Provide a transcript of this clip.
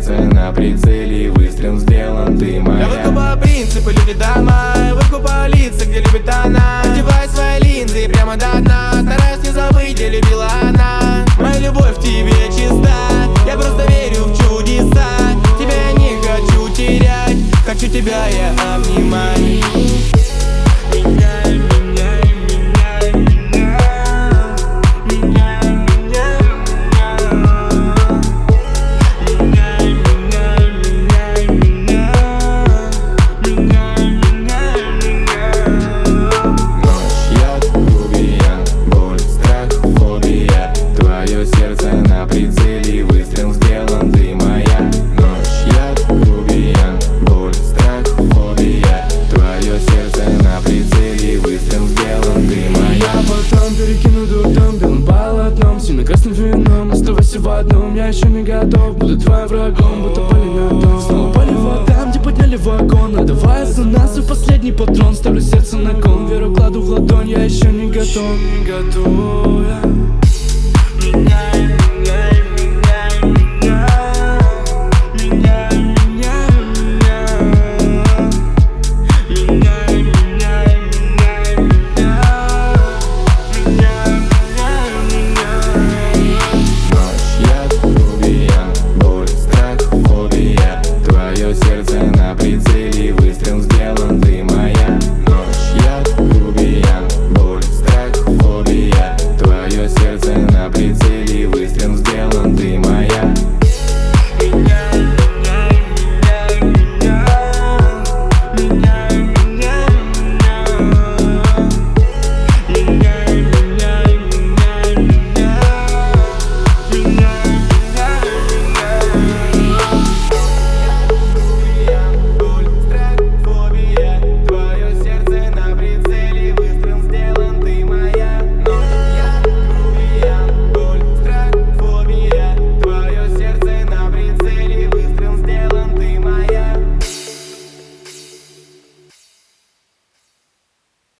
сердце на прицеле, выстрел сделан, ты моя. Я выкупаю принципы, любит дома, выкупаю лица, где любит она. Одеваю свои линзы прямо до дна, стараюсь не забыть, где любила она. Моя любовь в тебе чиста, я просто верю в чудеса. Тебя я не хочу терять, хочу тебя я обнимать. Красным вином, оставайся в одном. Я еще не готов, буду твоим врагом, будто пали на дом. Снова пали вода, где подняли вагон. Отдавая за нас свой последний патрон. Ставлю сердце на кон, веру кладу в ладонь. Я еще не готов,